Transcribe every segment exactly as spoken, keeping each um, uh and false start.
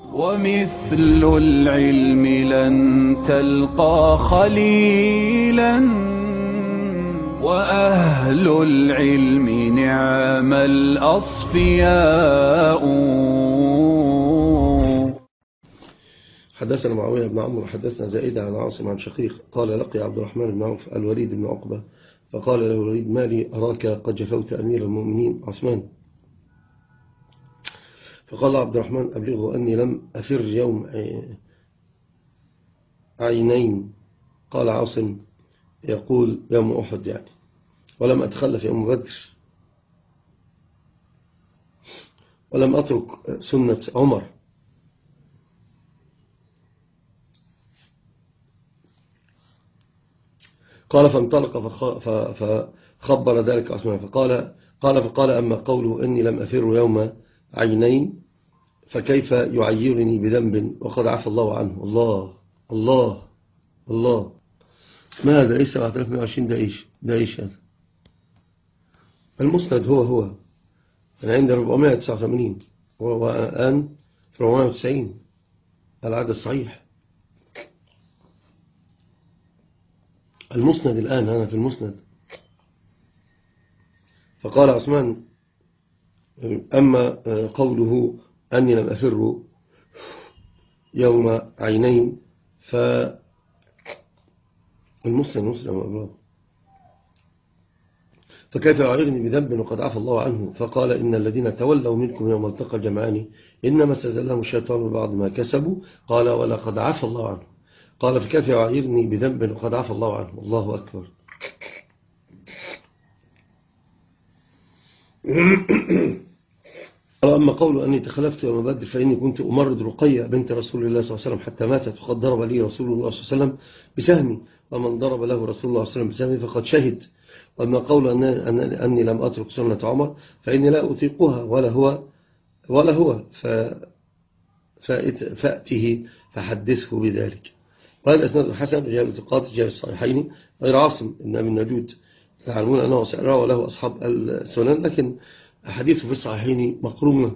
ومثل العلم لن تلقى خليلا، وأهل العلم نعم الأصفياء. حدثنا معاوية بن عمرو حدثنا زائدة عن عاصم عن شقيق قال لقي عبد الرحمن بن عوف الوليد بن عقبة فقال له الوليد: ما لي أراك قد جفوت أمير المؤمنين عثمان؟ فقال عبد الرحمن: أبلغه أني لم أفر يوم عينين. قال عاصم: يقول يوم أحد يعني، ولم أتخلف يوم بدر، ولم أترك سنة عمر. قال: فانطلق فخبر ذلك عثمان فقال قال فقال أما قوله إني لم أفر يوم عينين فكيف يعيرني بذنب وقد عفى الله عنه؟ الله الله الله. ما هذا؟ إيش سبعة آلاف ومئة وعشرين؟ ده إيش ده إيش هذا؟ المسند هو هو أنا عند أربعمائة وتسعة وثمانين والآن في أربعمائة وتسعين العدد الصحيح. المسند الآن أنا في المسند. فقال عثمان: أما قوله أني لم أفر يوم عينين فالمسند مسلم الله، فكيف يعيرني بذنب وقد عفى الله عنه؟ فقال: إن الذين تولوا منكم يوم التقى الجمعان إنما استزلهم الشيطان ببعض ما كسبوا. قال: ولقد عفى الله عنه. قال: فكيف يعيرني بذنب وقد عفى الله عنه؟ الله أكبر. أما قول أني تخلفت يوم بدر فإني كنت أمرض رقية بنت رسول الله صلى الله عليه وسلم حتى ماتت، وقد ضرب لي رسول الله صلى الله عليه وسلم بسهمي، ومن ضرب له رسول الله صلى الله عليه وسلم بسهمي فقد شهد. وأما قول أني لم أترك سنة عمر فإني لا أطيقها ولا هو ولا هو فأته فحدثه بذلك. وهذا إسناد حسن رجال الثقات رجال الصحيحين غير عاصم بن أبي النجود، تعلمون أنه سأرى وله أصحاب السنن، لكن أحاديثه في الصحيحين مقرونة.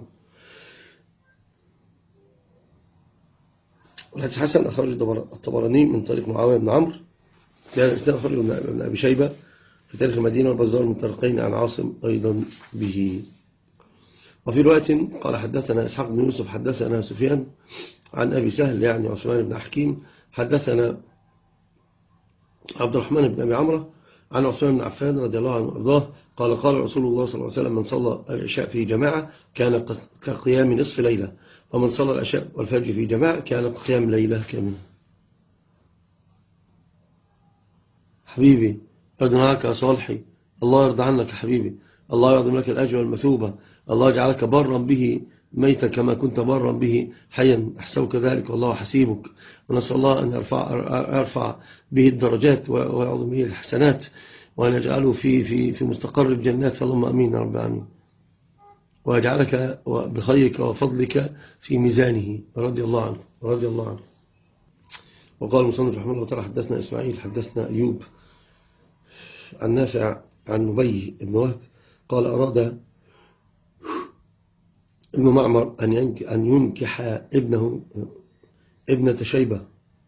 والحديث حسن أخرج الطبراني من طريق معاوية بن عمرو، كان إسناد أخرج ابن أبي شيبة في تاريخ المدينة والبزار من طريقين عن عاصم أيضا به. وفي رواية قال: حدثنا إسحاق بن يوسف حدثنا سفيان عن أبي سهل يعني عثمان بن حكيم حدثنا عبد الرحمن بن أبي عمرو عن عثمان بن عفان رضي الله عنه وارضاه قال: قال رسول الله صلى الله عليه وسلم: من صلى العشاء في جماعة كان كقيام نصف ليلة، ومن صلى العشاء والفجر في جماعة كان كقيام ليلة كاملة. حبيبي أدناك يا صالحي، الله يرضى عنك يا حبيبي، الله يعظم لك الأجر والمثوبة، الله يجعلك برا به ميتا كما كنت برا به حيا، أحسوك ذلك والله حسيبك. ونسأل الله أن يرفع, يرفع به الدرجات ويعظم به الحسنات، وأن يجعله في, في, في مستقر الجنات، اللهم أمين يا رب العالمين، ويجعلك بخيرك وفضلك في ميزانه رضي الله عنه رضي الله عنه. وقال المصنف رحمه الله تعالى: حدثنا إسماعيل حدثنا أيوب عن نافع عن نبي بن وهب قال: أراد ابن معمر أن ينكح ابنه ابنة شيبة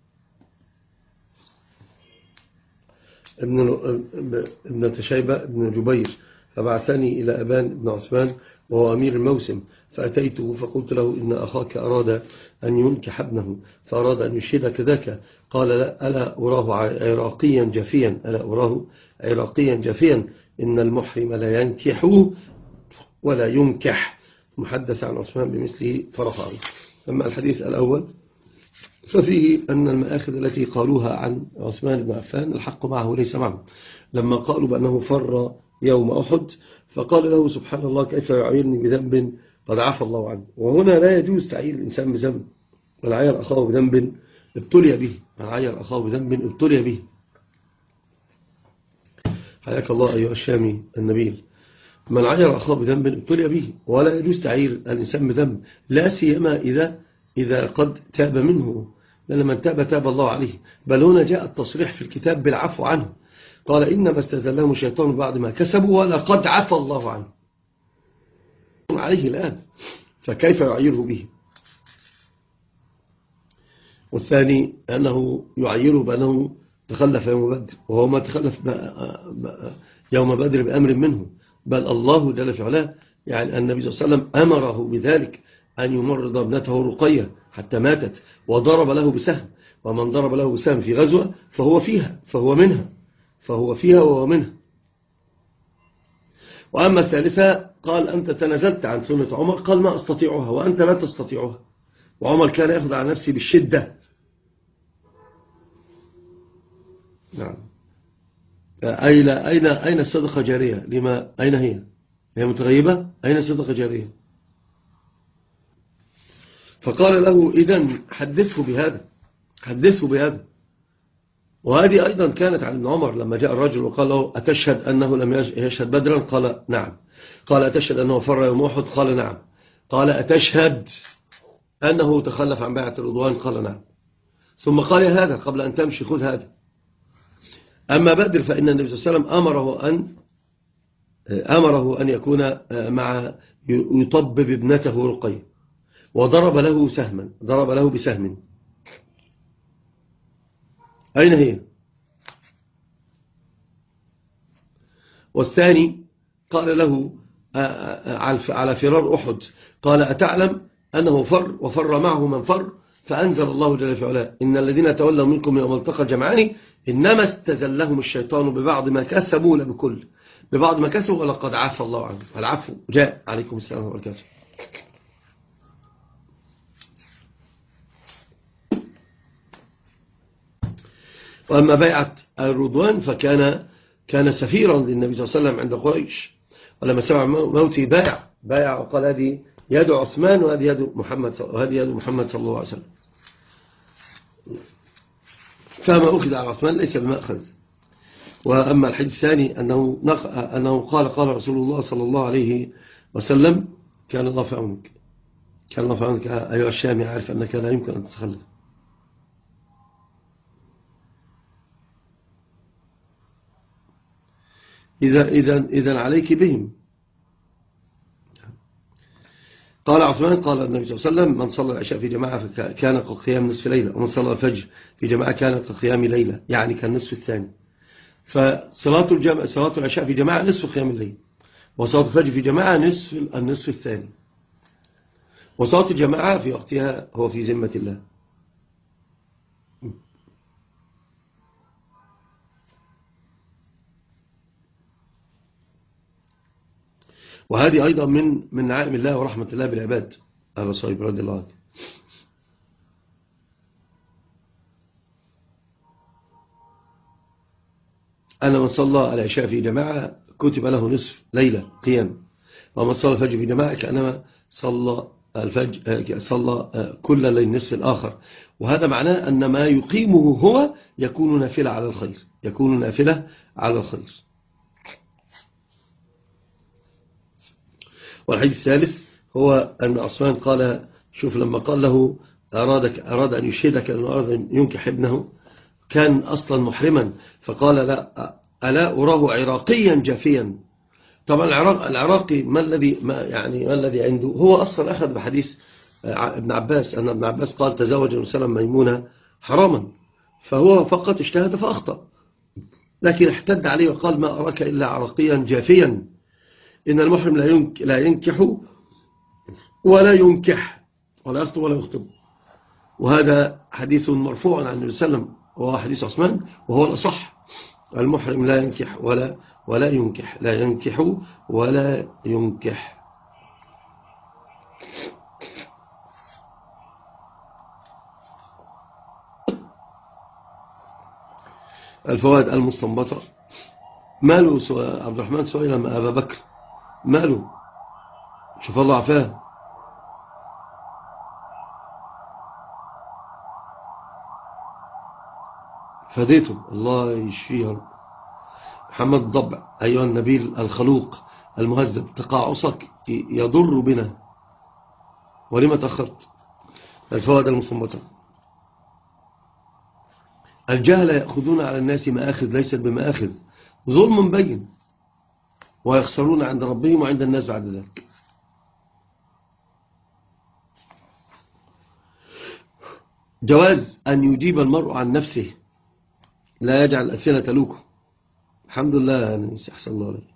ابن ابنة شيبة ابن جبير، فبعثني إلى أبان بن عثمان وهو أمير الموسم، فأتيته فقلت له: إن أخاك أراد أن ينكح ابنه فأراد أن يشهدك ذاك. قال: لا، ألا أراه عراقيا جافيا ألا أراه عراقيا جافيا إن المحرم لا ينكح ولا ينكح. محدث عن عثمان بمثله فرفعه. أما الحديث الأول ففيه أن المآخذ التي قالوها عن عثمان بن عفان الحق معه ليس معه. لما قالوا بأنه فر يوم أحد فقال له: سبحان الله، كيف يعيرني بذنب قد عفى الله عنه؟ وهنا لا يجوز تعيير الإنسان بذنب، من عير أخاه بذنب ابتلي به، من عير أخاه بذنب ابتلي به. حياك الله أيها الشامي النبيل. من عير أخاه بذنب ابتلي به، ولا يجوز تعيير الإنسان بذنب، لا سيما إذا إذا قد تاب منه، لأن من تاب تاب الله عليه. بل هنا جاء التصريح في الكتاب بالعفو عنه، قال: إنما استزلهم الشيطان بعد ما كسبوا ولقد عفى الله عنه عليه الآن، فكيف يعيره به؟ والثاني أنه يعيره بأنه تخلف يوم بدر، وهو ما تخلف يوم بدر بأمر منه، بل الله جل في علاه يعني النبي صلى الله عليه وسلم أمره بذلك أن يمرض ابنته رقية حتى ماتت، وضرب له بسهم، ومن ضرب له بسهم في غزوة فهو فيها فهو منها فهو فيها وهو منها. وأما الثالثة قال أنت تنازلت عن سنة عمر، قال ما أستطيعها وأنت لا تستطيعها، وعمر كان يأخذ على نفسه بالشدة. نعم. أين أين أين الصدقة جارية؟ لما أين هي؟ هي متغيبة؟ أين الصدقة جارية؟ فقال له إذن حدثه بهذا حدثه بهذا. وهذه أيضا كانت عن ابن عمر لما جاء الرجل وقال له أتشهد أنه لم يشهد بدرا؟ قال نعم. قال أتشهد أنه فر يوم أحد؟ قال نعم. قال أتشهد أنه تخلف عن بيعة الرضوان؟ قال نعم. ثم قال هذا قبل أن تمشي خذ هذا. أما بدر فإن النبي صلى الله عليه وسلم أمره أن أمره أن يكون مع يطبب ابنته رقية، وضرب له سهما ضرب له بسهم. أين هي؟ والثاني قال له على فرار أحد، قال أتعلم أنه فر وفر معه من فر، فأنزل الله جل في علاه إن الذين تولوا منكم يوم التقى الجمعان إنما استزلهم الشيطان ببعض ما كسبوا لا بكل ببعض ما كسبوا ولقد عفى الله عنه. العفو جاء. عليكم السلام وبركاته. وأما بيعة الرضوان فكان كان سفيرا للنبي صلى الله عليه وسلم عند قريش، ولما سمع موته بايع بايع وقال هذه يد عثمان وهذه يد محمد وهذه يد محمد صلى الله عليه وسلم. فما أخذ على عثمان ليس بمأخذ. وأما الحديث الثاني أنه, أنه قال قال رسول الله صلى الله عليه وسلم كان الله في عونك كان الله في عونك أيها الشامي، عارف أنك لا يمكن أن تتخلف. إذا, إذا, إذا عليك بهم. قال عثمان قال النبي صلى الله عليه وسلم من صلى العشاء في جماعة كان كقيام نصف ليلة، ومن صلى الفجر في جماعة كان كقيام ليلة، يعني كان نصف الثاني. فصلاة الجماعة صلاة العشاء في جماعة نصف قيام الليل، وصلاة الفجر في جماعة نصف النصف الثاني، وصلاة الجماعة في وقتها هو في ذمة الله. وهذه أيضا من من نعائم الله ورحمة الله بالعباد. أبا صهيب رضي الله عنه. أن من صلى العشاء في جماعة كتب له نصف ليلة قيام، ومن صلى الفجر في جماعة كأنما صلى الفجر صلى كل الليل نصف الآخر. وهذا معناه أن ما يقيمه هو يكون نافلة على الخير يكون نافلة على الخير. والحديث الثالث هو أن عثمان قال شوف لما قال له أرادك أراد أن يشهدك أنه أراد أن ينكح ابنه، كان أصلا محرما، فقال لا ألا أراه عراقيا جافيا. طبعا العراق العراقي ما الذي ما يعني ما الذي عنده، هو أصلا أخذ بحديث ابن عباس أن ابن عباس قال تزوج الرسول ميمونة حراما، فهو فقط اجتهد فأخطأ، لكن احتد عليه وقال ما أراك إلا عراقيا جافيا، إن المحرم لا ينكح ولا ينكح ولا يخطب ولا يخطب. وهذا حديث مرفوع عن النبي صلى الله عليه وسلم، وهو حديث عثمان وهو الأصح. المحرم لا ينكح ولا ولا ينكح لا ينكح ولا ينكح. الفوائد المستنبطة. ماله عبد الرحمن سئل لما أبا بكر ماله، شوف الله عفاه، فديته الله يشفيه. محمد الضبع أيها النبيل الخلوق المهذب تقاعصك يضر بنا ولما تأخرت. الفوائد المستنبطة. الجهل يأخذون على الناس مآخذ ليست بمآخذ، ظلم بين، ويخسرون عند ربهم وعند الناس بعد ذلك. جواز أن يجيب المرء عن نفسه، لا يجعل الألسنة تلوكه. الحمد لله أنا أحسن الله عليك.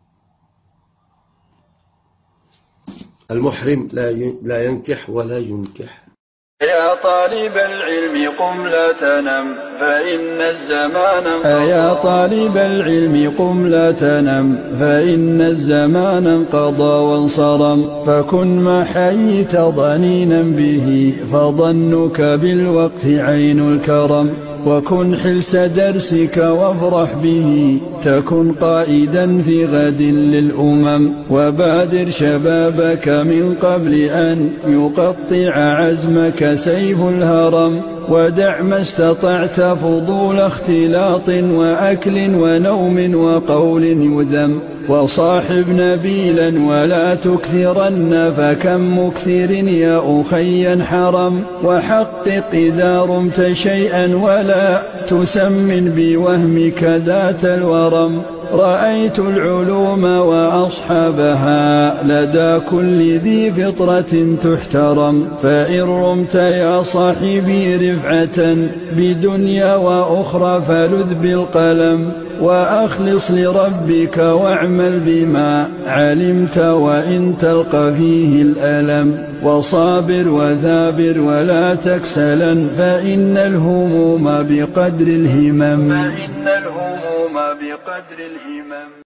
المحرم لا ينكح ولا ينكح. يا طالب العلم قم لا تنم فإن الزمان انقضى. يا طالب العلم قم لا تنم فإن الزمان انقضى وانصرم. فكن ما حييت ضنينا به فظنك بالوقت عين الكرم. وكن حلس درسك وافرح به تكن قائدا في غد للأمم. وبادر شبابك من قبل أن يقطع عزمك سيف الهرم. ودع ما استطعت فضول اختلاط وأكل ونوم وقول يذم. وصاحب نبيلا ولا تكثرن فكم مكثر يا أخي حرم. وحقق إذا رمت شيئا ولا تسمن بوهمك ذات الورم. رأيت العلوم وأصحابها لدى كل ذي فطرة تحترم. فإن رمت يا صاحبي رفعة بدنيا وأخرى فلذ بالقلم. وأخلص لربك واعمل بما علمت وإن تلقى فيه الألم. وصابر وثابر ولا تكسلا فإن الهموم بقدر الهمم. فإن الهموم بقدر الهمم.